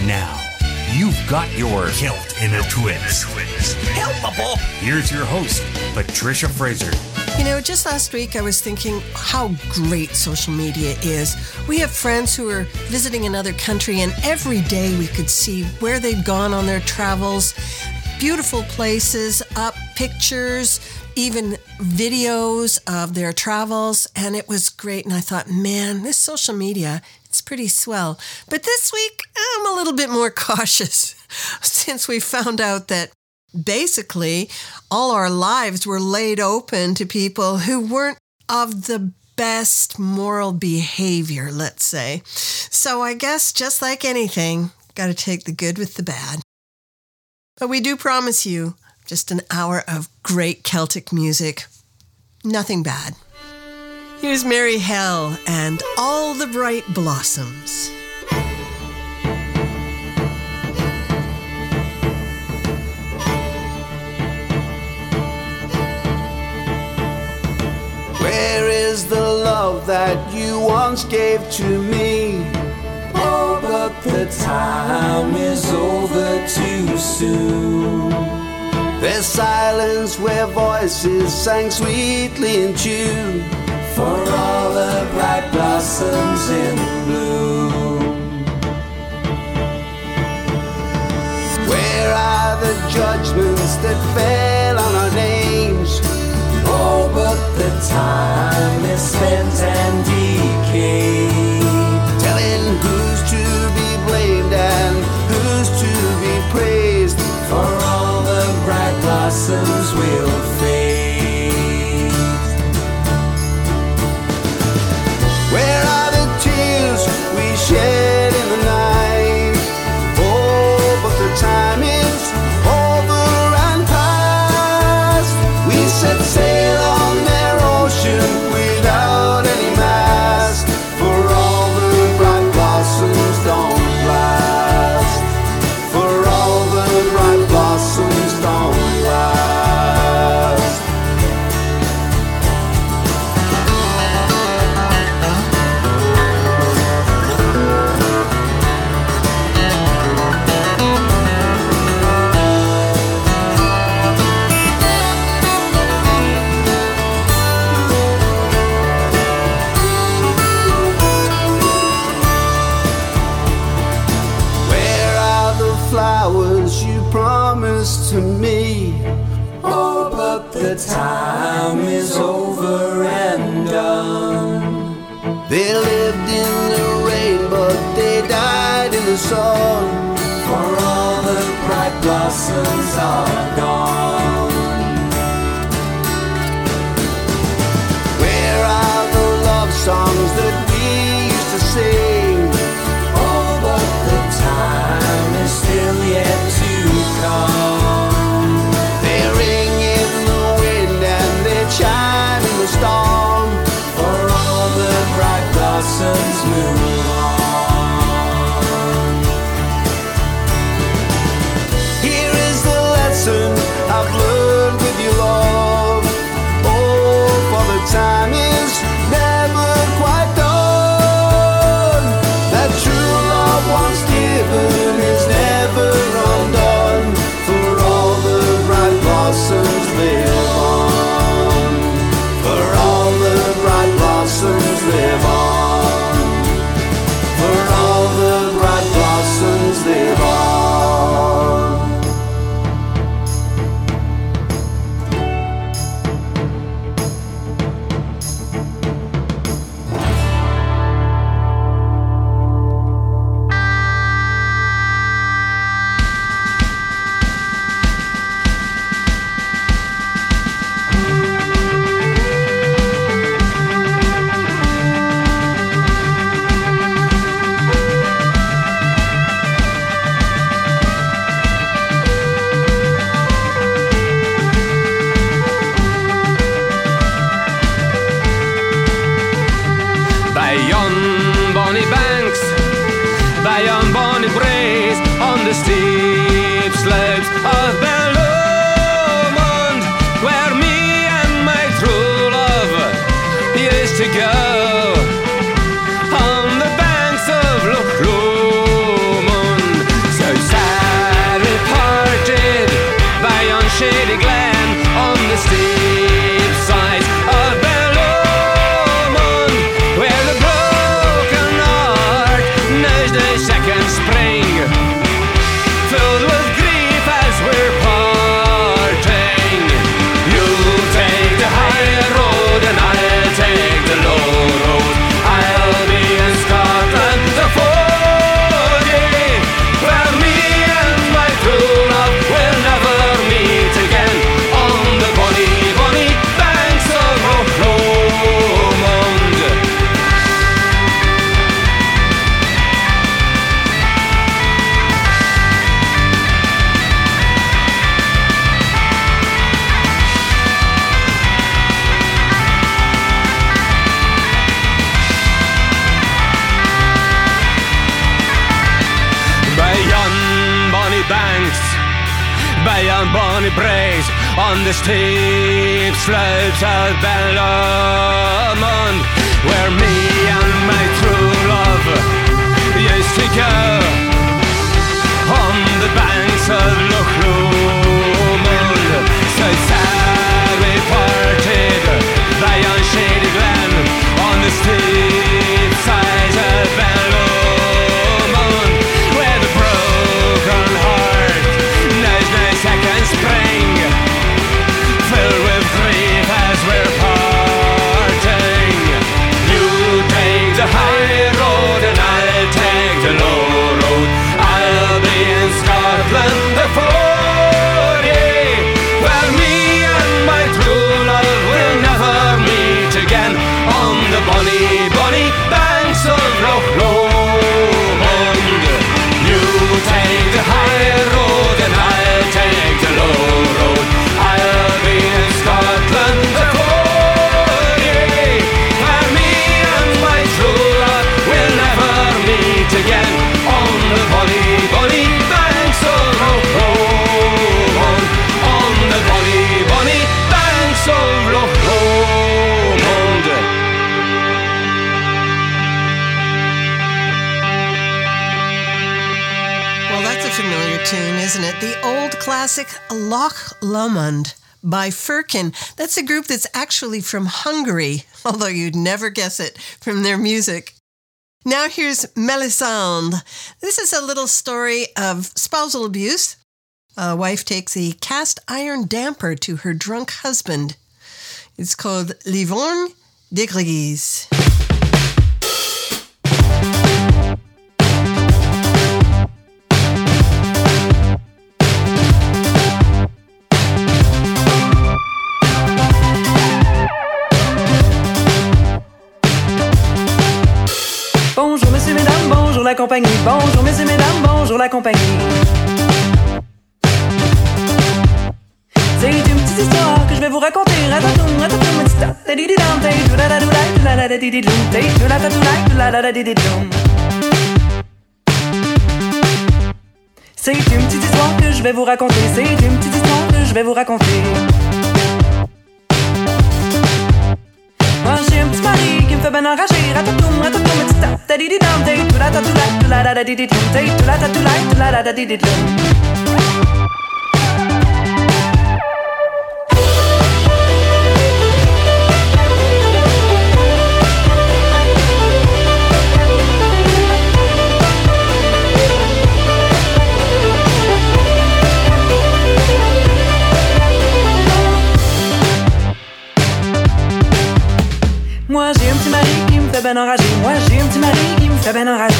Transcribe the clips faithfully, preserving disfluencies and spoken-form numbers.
And now, you've got your Kilt in a Twist. Helpable. Here's your host, Patricia Fraser. You know, just last week I was thinking how great social media is. We have friends who are visiting another country, and every day we could see where they'd gone on their travels, beautiful places, up pictures, even videos of their travels, and it was great. And I thought, man, this social media, it's pretty swell. But this week, I'm a little bit more cautious since we found out that basically all our lives were laid open to people who weren't of the best moral behavior, let's say. So I guess just like anything, got to take the good with the bad. But we do promise you just an hour of great Celtic music. Nothing bad. Here's Mary Hell and All the Bright Blossoms. Where is the love that you once gave to me? Oh, but the time is over too soon. There's silence where voices sang sweetly in tune for all the bright blossoms in bloom. Where are the judgments that fell on our names? Oh, but the time is spent and decayed, telling who's to be blamed and who's to be praised, for all the bright blossoms will fade. Where are the tears we shed in the night? Oh, but the time is over and past. We set sail on their ocean without any mast, for all the bright blossoms don't last, for all the bright blossoms don't last. To me, oh, but the time is over and done. They lived in the rain, but they died in the sun, for all the bright blossoms are gone. Where are the love songs that we used to sing? Oh, but the time is still yet to come. Shine in the storm, for all the bright blossoms move on. Here is the lesson I've learned with you, love. Oh, for the time is never quite done. That true love once given is never undone, for all the bright blossoms live on. Blossoms live on, for all the bright blossoms live on. On the steep slopes of Bellomond, where me and my true love used to go. On the banks of Loch Lomond, banks, by yon bonny braes, on the steep slopes of Ben Lomond, where me and my true love used to go, on the banks of Loch Lomond. So sad we parted by yon shady glen, on the steep sides of Ben Lomond, where the broken heart knows no second spring, filled with grief as we're parting. You take the high road and I'll take the low road. I'll be in Scotland before ye, where me and my true love will never meet again, on the bonny, bonny banks of Loch Lomond. You take the high road and I'll take the low road. I'll be in Scotland before ye, where me and my true love will never meet again, on the bonny, bonny banks of Loch Lomond, on the bonny, bonny banks of Loch Lomond. Well, that's a familiar tune, isn't it? The old classic Loch Lomond by Firkin. That's a group that's actually from Hungary, although you'd never guess it from their music. Now here's Melisande. This is a little story of spousal abuse. A wife takes a cast iron damper to her drunk husband. It's called L'Ivoire d'Église. Bonjour messieurs, mesdames, bonjour la compagnie. Bonjour messieurs, mesdames, bonjour la compagnie. C'est une petite histoire que je vais vous raconter. Ratatoum, ratatoum, tita, tadididam, tay, tudadadulai, tuladadadididum, tay, tuladadulai, tuladadadididum. C'est une petite histoire que je vais vous raconter. C'est une petite histoire que je vais vous raconter. Moi j'ai un petit mari qui me fait ben enrager. Ratatoum, ratatoum, tita, tadididam, tay, tuladadulai, tuladadadididum, tay, tuladadulai, tuladadadididum. Moi j'ai un petit mari qui me fait ben enrager. Moi j'ai un petit mari qui me fait ben enrager.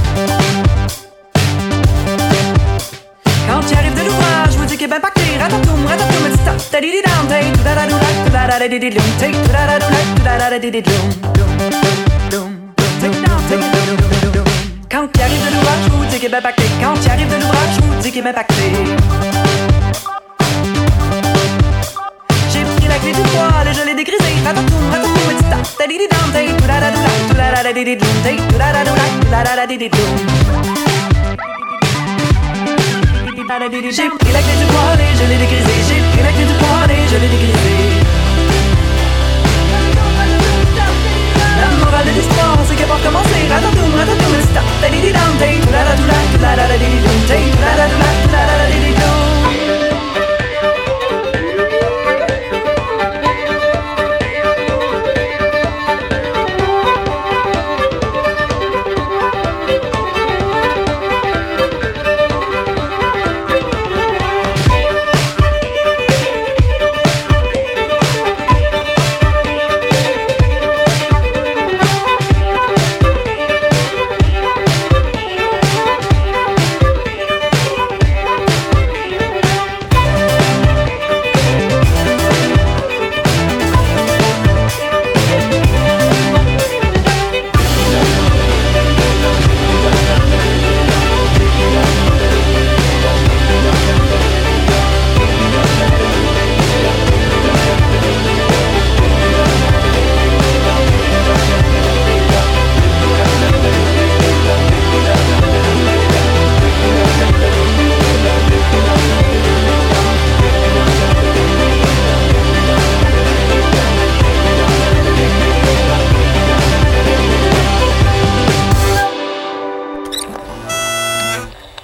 Quand il arrive de l'ouvrage, je vous dis qu'il est ben pacté. Ratatoum, ratatoum, tita, tadididam, tay, tudadadulai, tuladadadididum, tay, tuladadulai, tuladadadididum. Quand il arrive de l'ouvrage, je vous dis qu'il est ben pacté. Quand il arrive de l'ouvrage, je vous dis qu'il est ben pacté. J'ai pris la clé du poêle et je l'ai dégrisé. Ratatoum, ratatoum, tita, tadididam, tay, tuladadulai, tuladadadididum, tay, tuladadulai, tuladadadididum. J'ai pris la clé du poêle et je l'ai dégrisé. J'ai pris la clé du poêle et je l'ai dégrisé. La morale de l'histoire, c'est qu'elle va recommencer. Ratatoum, ratatoum, tita, tadididam, tay, tuladadulai, tuladadadididum, tay, tuladadulai, tuladadadididum.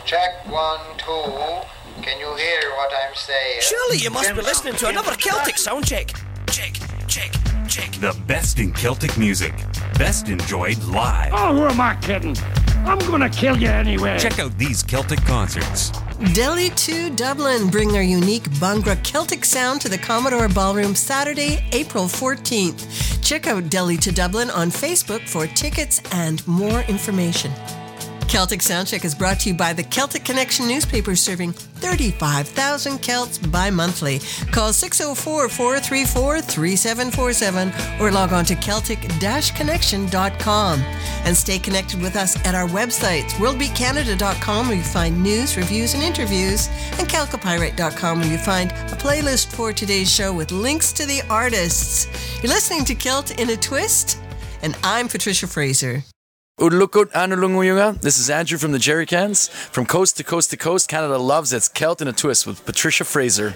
Check one, two. Can you hear what I'm saying? Surely you must be listening to another Celtic sound check. Check, check, check. The best in Celtic music. Best enjoyed live. Oh, who am I kidding? I'm gonna kill you anyway. Check out these Celtic concerts. Delhi to Dublin bring their unique Bhangra Celtic sound to the Commodore Ballroom Saturday, April fourteenth. Check out Delhi to Dublin on Facebook for tickets and more information. Celtic Soundcheck is brought to you by the Celtic Connection newspaper, serving thirty-five thousand Celts bi-monthly. Call six oh four, four three four, three seven four seven or log on to celtic dash connection dot com. And stay connected with us at our websites, world beat canada dot com, where you find news, reviews, and interviews, and calcopirate dot com, where you find a playlist for today's show with links to the artists. You're listening to Celt in a Twist, and I'm Patricia Fraser. Udlukut Anulunguyunga. This is Andrew from the Jerry Cans. From coast to coast to coast, Canada loves its Celt in a Twist with Patricia Fraser.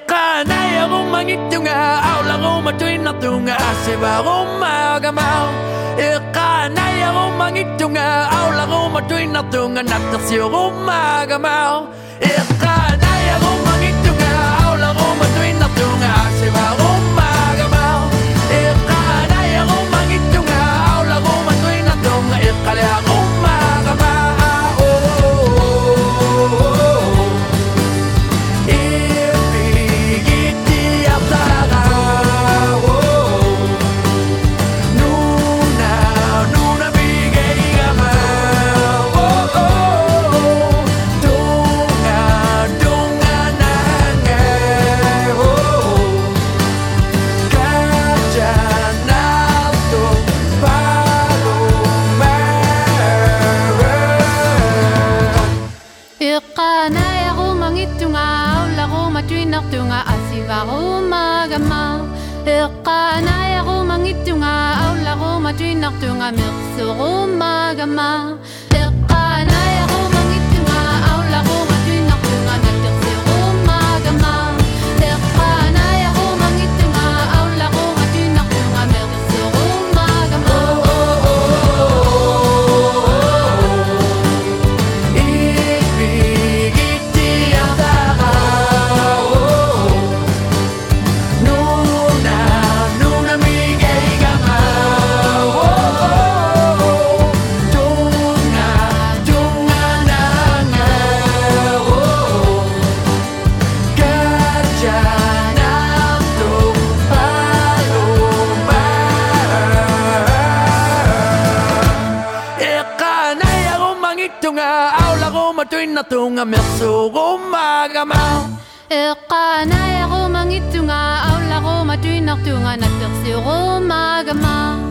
Tunga merso goma gama Eka na ya goma ngitunga au la goma tuina tunga na tersi goma gama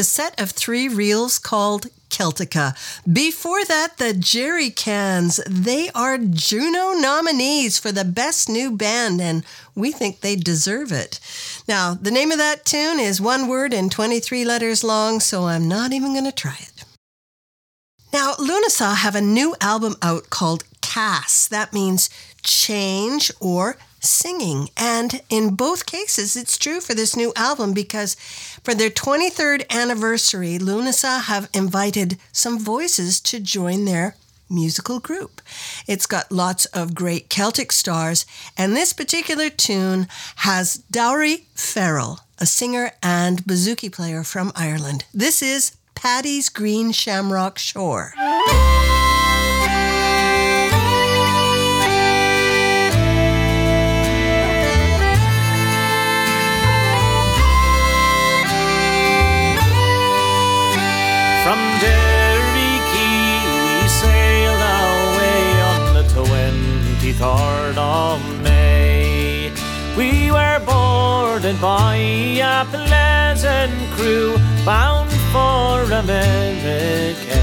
set of three reels called Celtica. Before that, the Jerry Cans. They are Juno nominees for the Best New Band, and we think they deserve it. Now, the name of that tune is one word and twenty-three letters long, so I'm not even going to try it. Now, Lunasa have a new album out called Cass. That means change or singing. And in both cases, it's true for this new album because for their twenty-third anniversary, Lunasa have invited some voices to join their musical group. It's got lots of great Celtic stars, and this particular tune has Dowry Farrell, a singer and bouzouki player from Ireland. This is Paddy's Green Shamrock Shore. From Derry Key we sailed away on the twenty-third of May. We were boarded by a pleasant crew bound for America.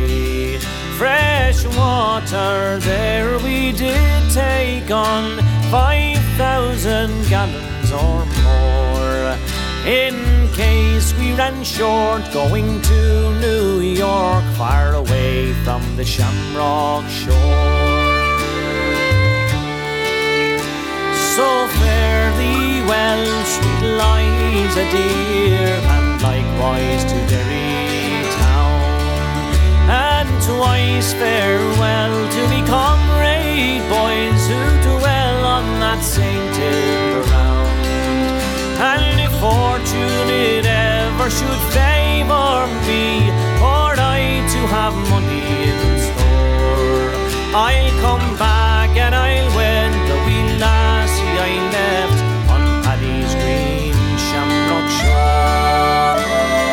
Fresh water there we did take on five thousand gallons or more, in case we ran short going to New York, far away from the Shamrock Shore. So fare thee well, sweet Liza dear, and likewise to Derry town, and twice farewell to me comrade boys who dwell on that sainted ground. And if fortune it ever should favour me, or I to have money in store, I'll come back and I'll wed the wee lassie I left on Paddy's Green Shamrock Shore.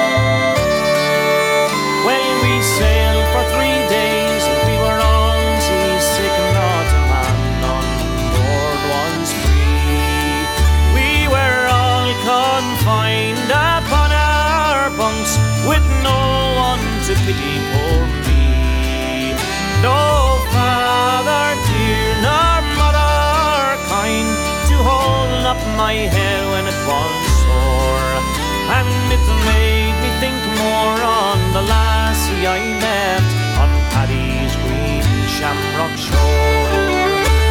Well, we sailed for three days and we were all seasick, not a man on board was free. We were all confined upon our bunks, with no one to pity poor me. No father dear, nor mother kind, to hold up my head when it was sore. And it made me think more on the lassie I left on Paddy's Green Shamrock Shore.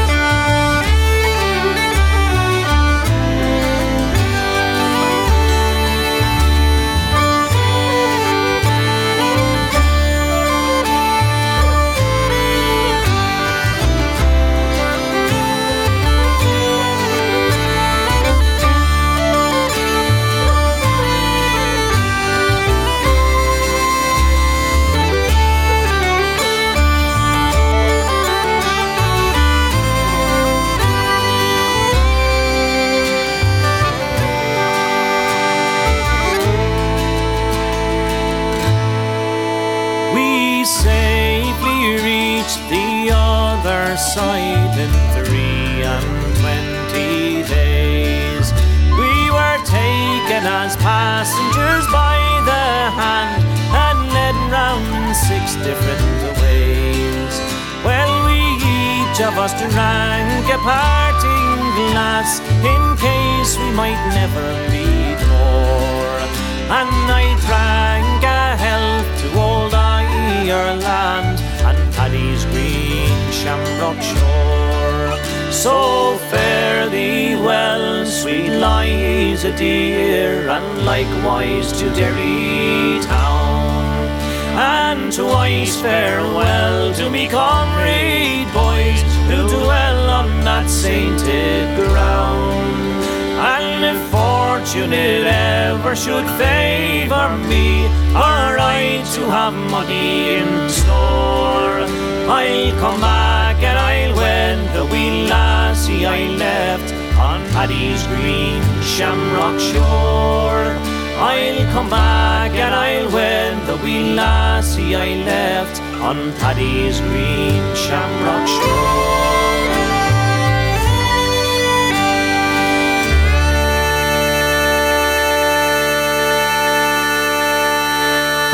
Side in three and twenty days. We were taken as passengers by the hand and led round in six different ways. Well, we each of us drank a parting glass in case we might never meet more. And I drank a health to old Ireland and Paddy's Green Shamrock Shore. So fare thee well, sweet Liza dear, and likewise to Derry town, and twice farewell to me comrade boys who dwell on that sainted ground. And if fortune it ever should favour me, or I to have money in store, I'll come back and I'll wed the wee lassie I left on Paddy's Green Shamrock Shore. I'll come back and I'll wed the wee lassie I left on Paddy's Green Shamrock Shore.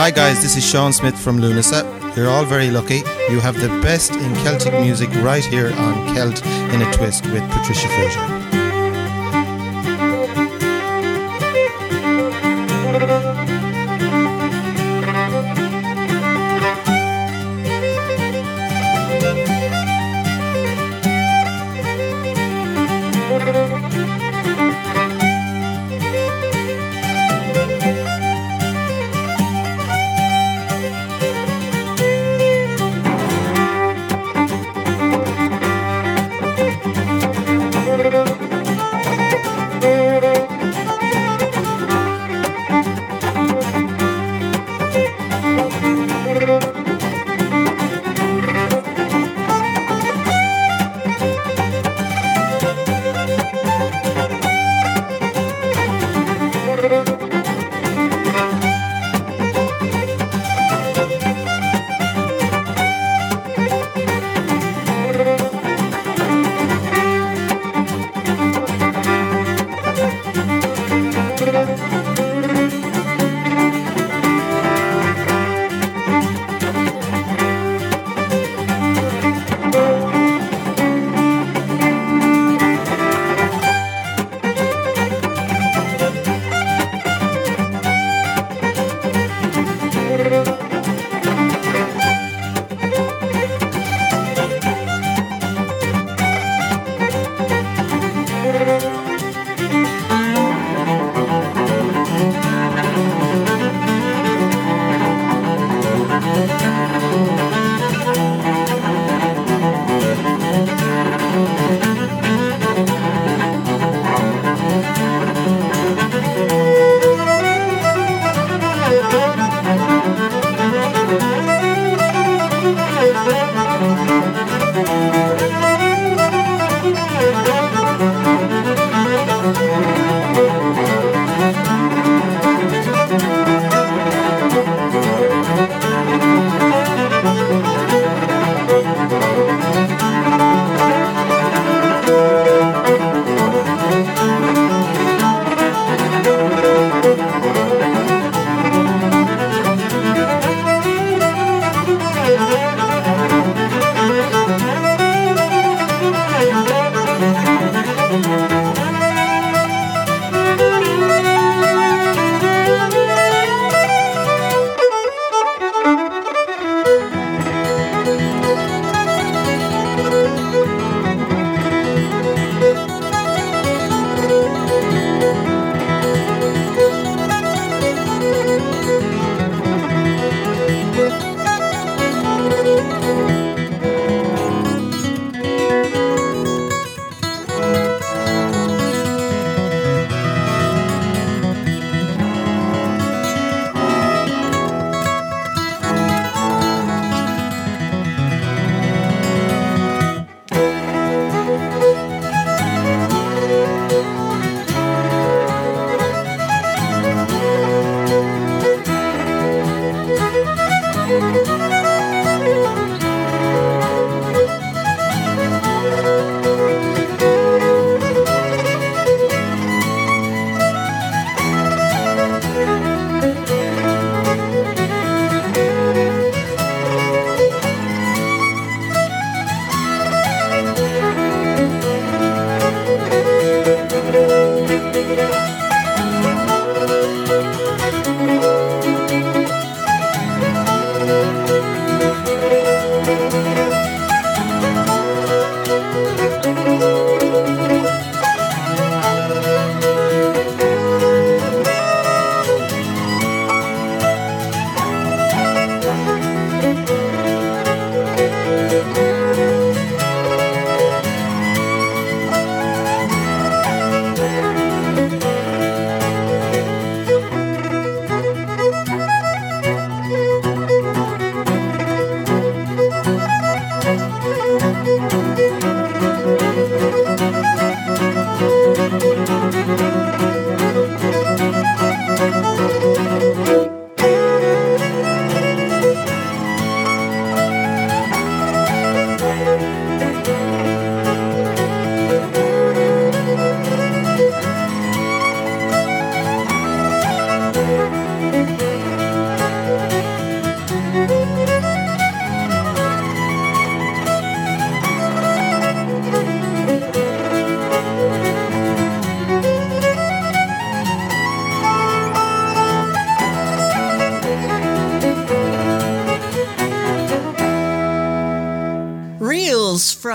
Hi guys, this is Sean Smith from Lunasa. You're all very lucky. You have the best in Celtic music right here on Celt in a Twist with Patricia Fraser. Thank you.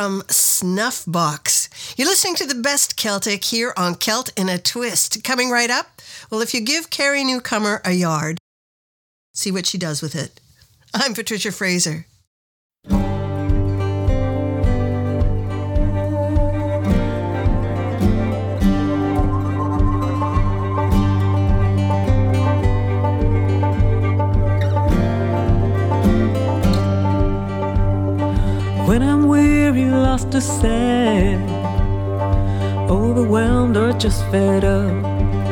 from Snuffbox. You're listening to the best Celtic here on Celt in a Twist. Coming right up, well, if you give Carrie Newcomer a yard, see what she does with it. I'm Patricia Fraser. When I'm weary, lost or sad, overwhelmed or just fed up,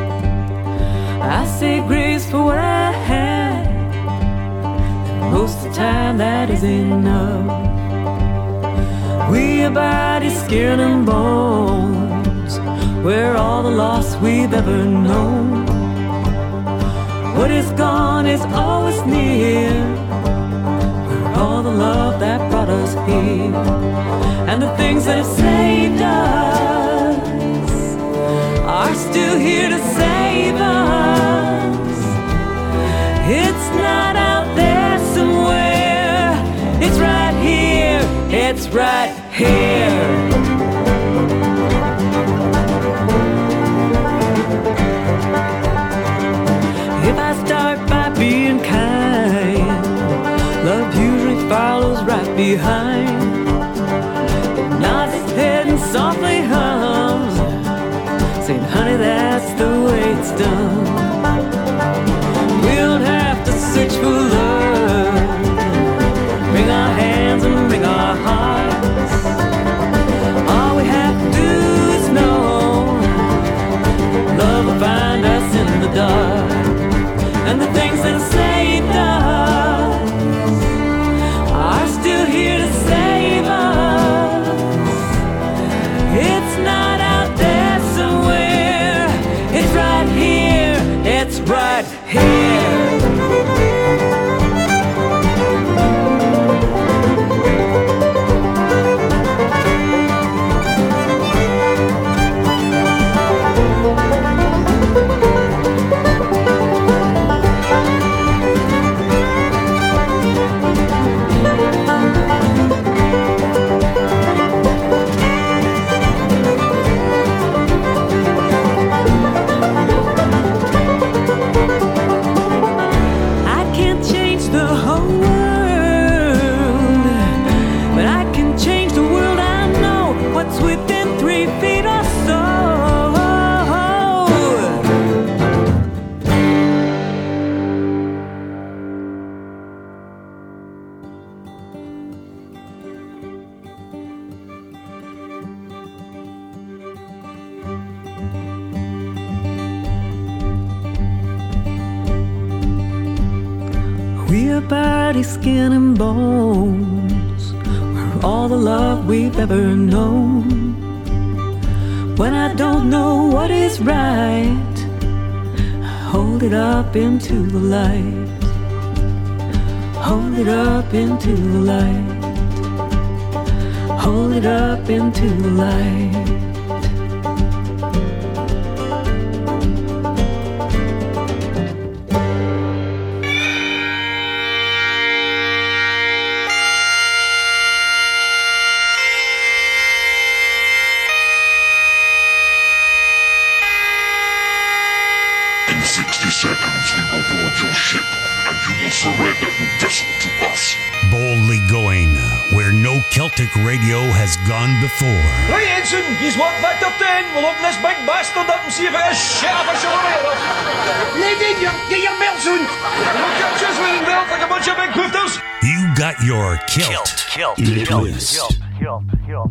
I say grace for what I had, and most of the time that is enough. We are bodies, skin and bones, we're all the loss we've ever known. What is gone is always near, all the love that brought us here, and the things that have saved us are still here to save us. It's not out there somewhere, it's right here, it's right here. If I start by being kind, love usually follows right behind. It nods its head and softly hums, saying, honey, that's the way it's done. We don't have to search for love, bring our hands and bring our hearts. All we have to do is know love will find us in the dark, and the things that saved us are still here to save us. It's not out there somewhere, it's right here, it's right here. Body, skin and bones, we're all the love we've ever known. When I don't know what is right, I hold it up into the light, hold it up into the light, hold it up into the light. Boldly going where no Celtic radio has gone before. Right, Ensign, he's what Victor ten. We'll open this big bastard up and see if it is shit of a show. Lady, get your belt soon. Look at just wearing belts like a bunch of big poofters. You got your Celt. Celt. Celt. Celt. Celt. Celt.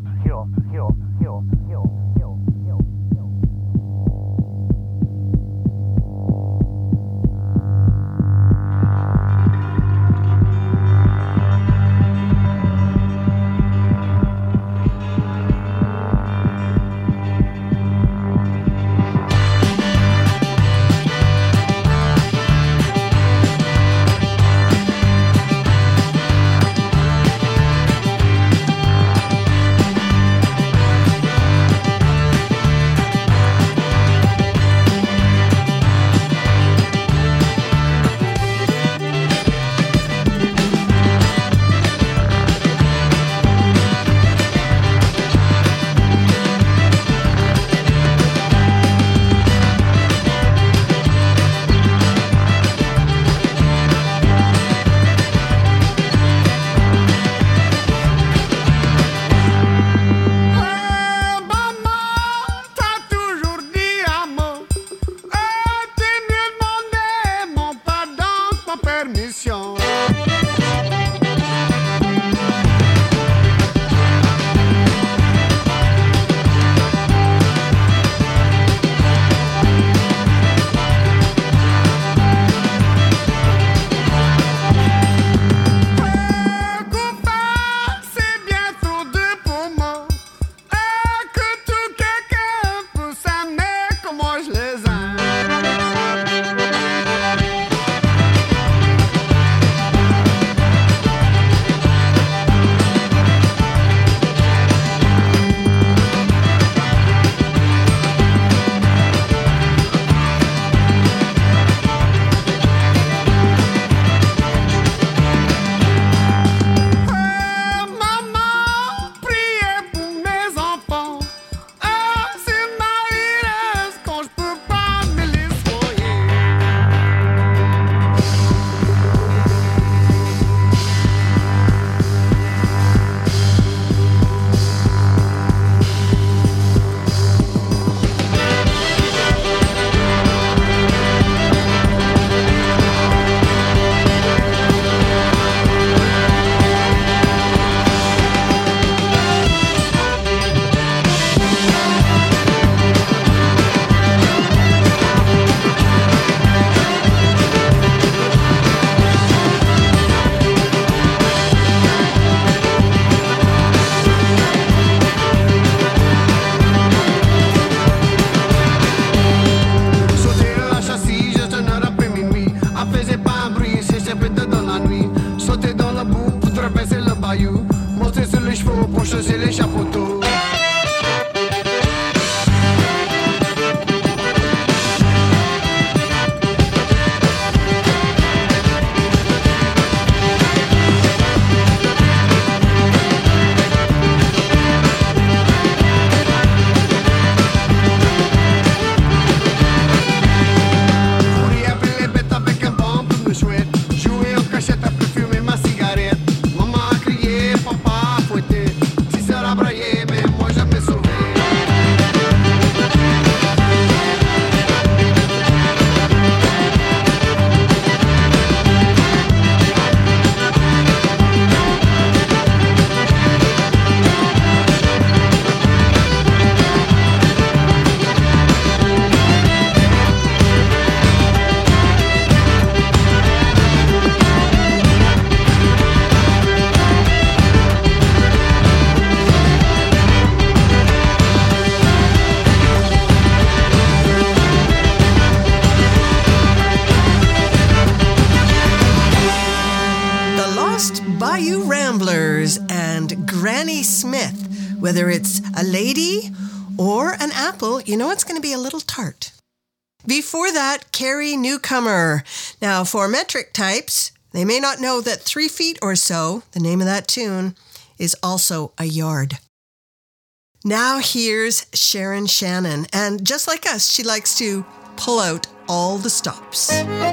chaussures et les chapeauteaux. Whether it's a lady or an apple, you know it's going to be a little tart. Before that, Carrie Newcomer. Now, for metric types, they may not know that three feet or so, the name of that tune, is also a yard. Now here's Sharon Shannon. And just like us, she likes to pull out all the stops.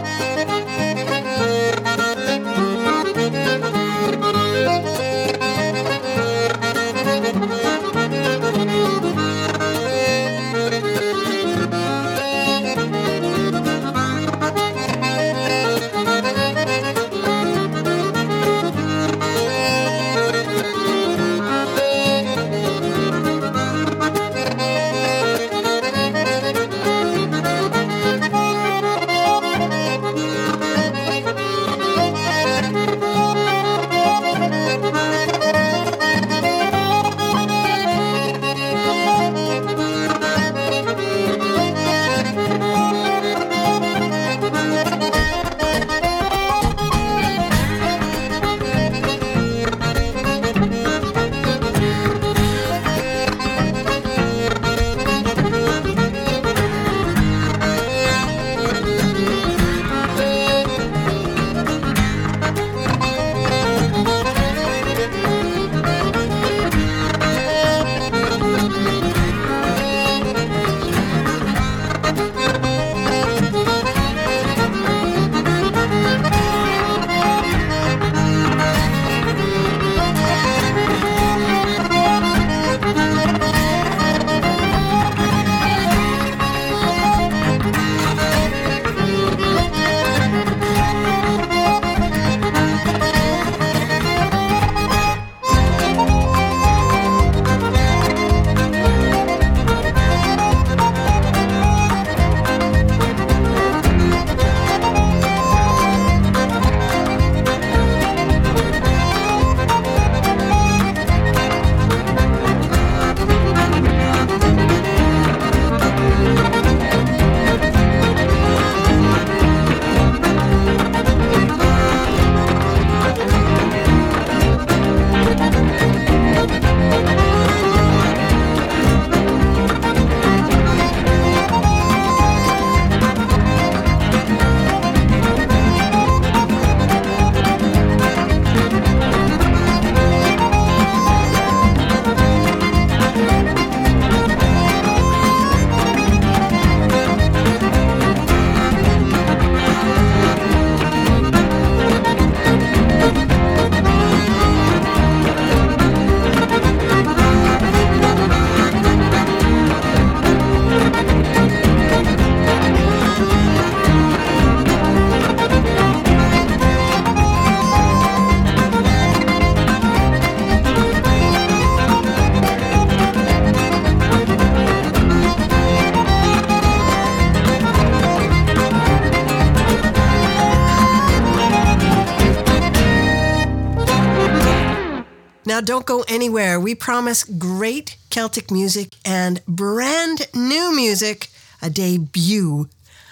Now, don't go anywhere. We promise great Celtic music and brand new music, a debut.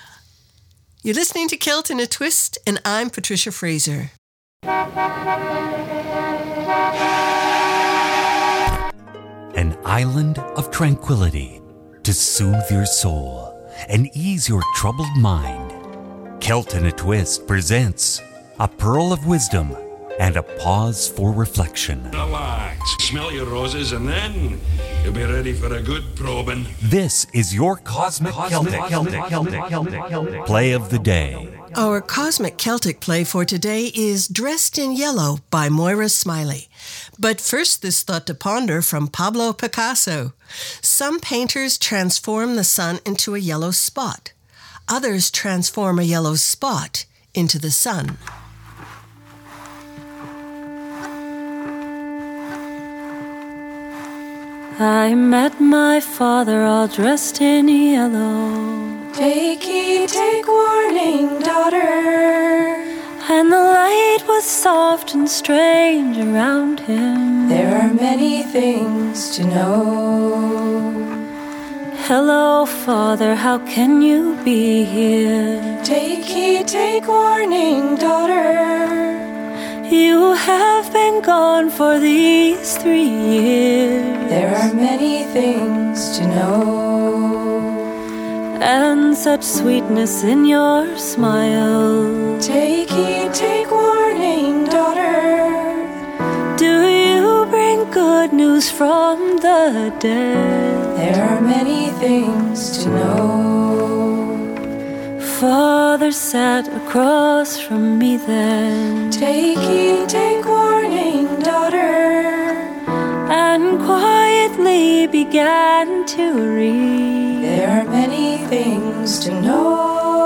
You're listening to Kilt in a Twist, and I'm Patricia Fraser. island of tranquility to soothe your soul and ease your troubled mind. Celt in a Twist presents a pearl of wisdom and a pause for reflection. Relax, smell your roses, and then you'll be ready for a good probing. This is your Cosmic, Cosmic Celtic, Celtic, Celtic, Celtic, Celtic play of the day. Our Cosmic Celtic play for today is Dressed in Yellow by Moira Smiley. But first, this thought to ponder from Pablo Picasso. Some painters transform the sun into a yellow spot. Others transform a yellow spot into the sun. I met my father all dressed in yellow. Take heed, take warning, daughter. And the light was soft and strange around him. There are many things to know. Hello, Father, how can you be here? Take heed, take warning, daughter. You have been gone for these three years. There are many things to know. And such sweetness in your smile. Take heed, take warning, daughter. Do you bring good news from the dead? There are many things to know. Father sat across from me then. Take heed, take warning, daughter. And quietly began to read. There are many things to know.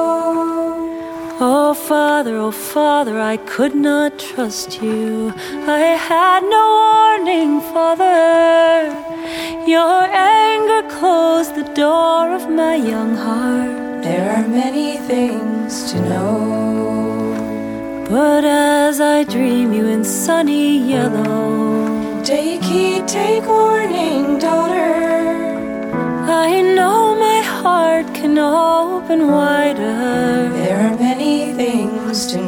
Oh, Father, oh, Father, I could not trust you. I had no warning, Father. Your anger closed the door of my young heart. There are many things to know. But as I dream you in sunny yellow, take heed, take warning, daughter. I know my heart can open wider. There are many things to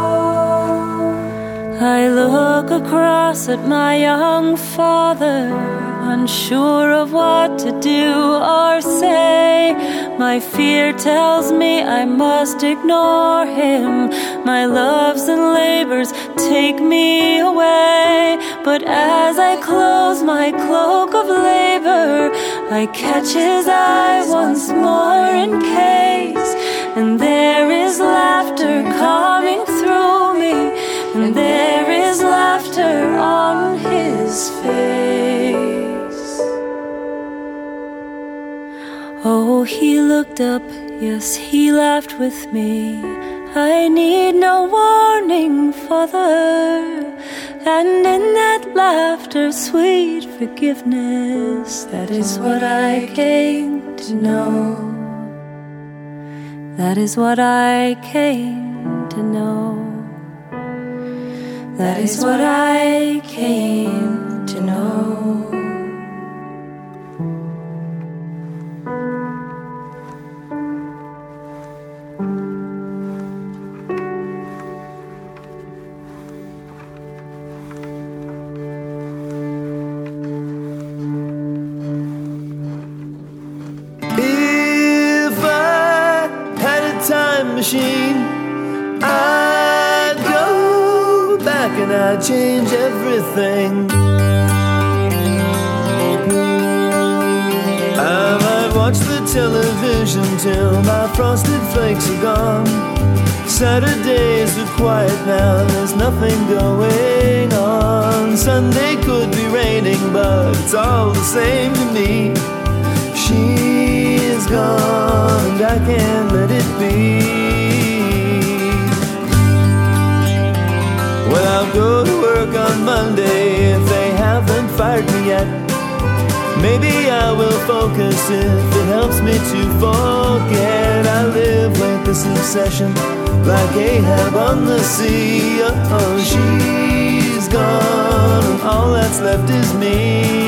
know. I look across at my young father, unsure of what to do or say. My fear tells me I must ignore him. My loves and labors take me away. But as I close my cloak of labor, I catch his eye once more in case. And there is laughter coming through me, and there is laughter on his face. Oh, he looked up, yes, he laughed with me. I need no warning, Father. And in that laughter, sweet forgiveness, that is what I came to know. That is what I came to know. That is what I came to know. Machine, I'd go back and I'd change everything. I might watch the television till my frosted flakes are gone. Saturdays are quiet now, there's nothing going on. Sunday could be raining, but it's all the same to me. She's gone and I can't let it be. Well, I'll go to work on Monday if they haven't fired me yet. Maybe I will focus if it helps me to forget. I live with this obsession like Ahab on the sea. Oh, she's gone and all that's left is me.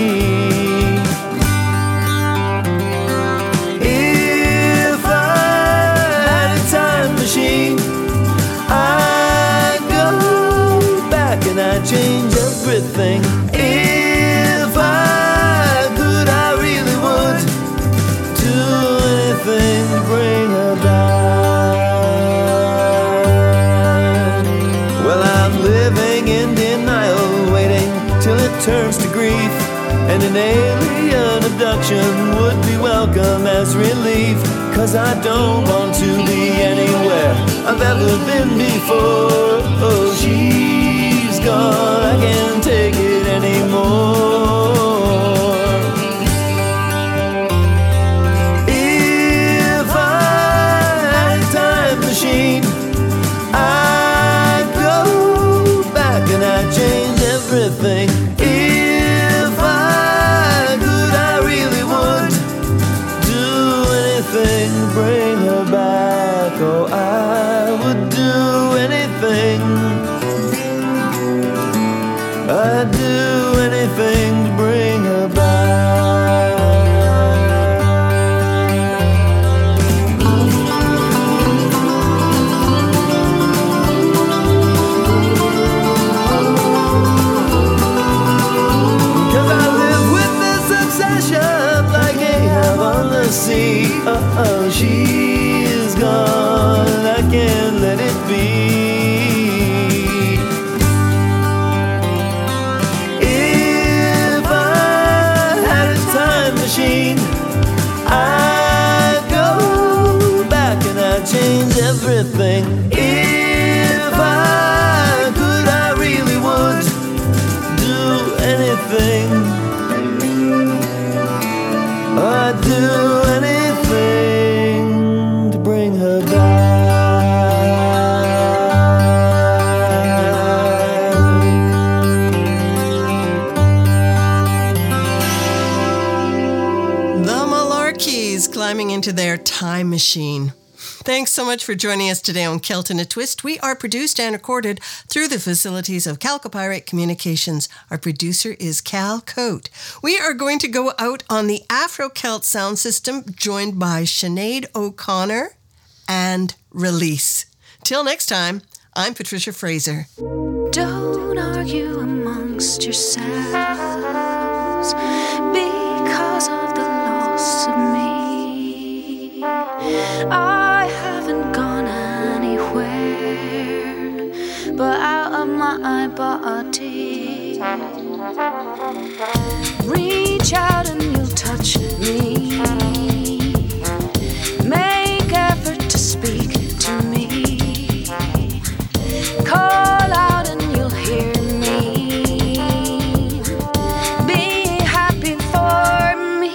If I had a time machine, I'd go back and I'd change everything. If I would be welcome as relief, 'cause I don't want to be anywhere I've ever been before. Oh, she's gone, I can't take it anymore. If I had a time machine, I'd go back and I'd change everything. If I could, I really would do anything, bring her back. Oh, I would do anything. I'd do anything to bring her back. Cause I live with this obsession like Ahab on the sea. Uh-oh, she's gone, I can't let it be. If I had a time machine, I'd go back and I'd change everything. If I could, I really would do anything. I'd do anything to bring her back. The Malarkeys climbing into their time machine. Thanks so much for joining us today on Celt in a Twist. We are produced and recorded through the facilities of Calcopyrite Communications. Our producer is Cal Coate. We are going to go out on the Afro-Celt sound system, joined by Sinead O'Connor and Release. Till next time, I'm Patricia Fraser. Don't argue amongst yourselves because of the loss of me. I haven't gone anywhere but out of my body. Reach out and you'll touch me. Make effort to speak to me. Call out and you'll hear me. Be happy for me.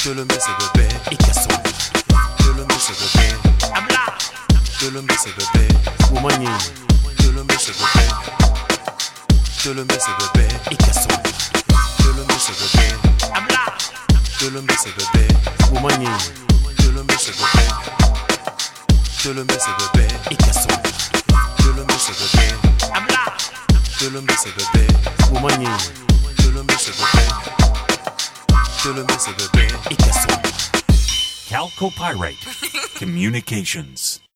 Je le mets, c'est bébé. Et casse-son. Je le mets, c'est bébé. Je le mets, c'est bébé. Woumani. Je le mets, c'est bébé. Je le mets, c'est bébé. Et casse-son. Je le mets, c'est bébé. Je le mets, c'est bébé. Woumani. Je le mets, c'est bébé. Je le mets, c'est bébé. Et casse-son. Je le mets, c'est bébé. Je le mets, c'est bébé. Woumani. Je le mets, c'est bébé. Je le mets, c'est bébé. Et casse-son. Calco Pirate Communications.